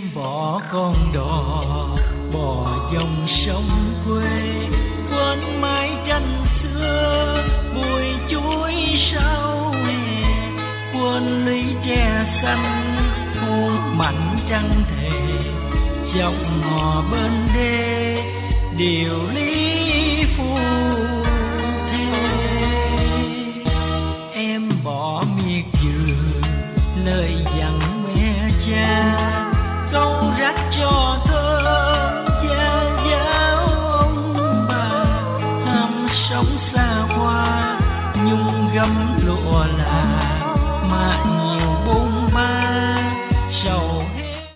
bỏ con đò bò dòng sông quê, quên mái tranh xưa bụi chuối sau hè, quên ly tre xanh hút mảnh trăng thề, dòng hò bên đê điều lý phu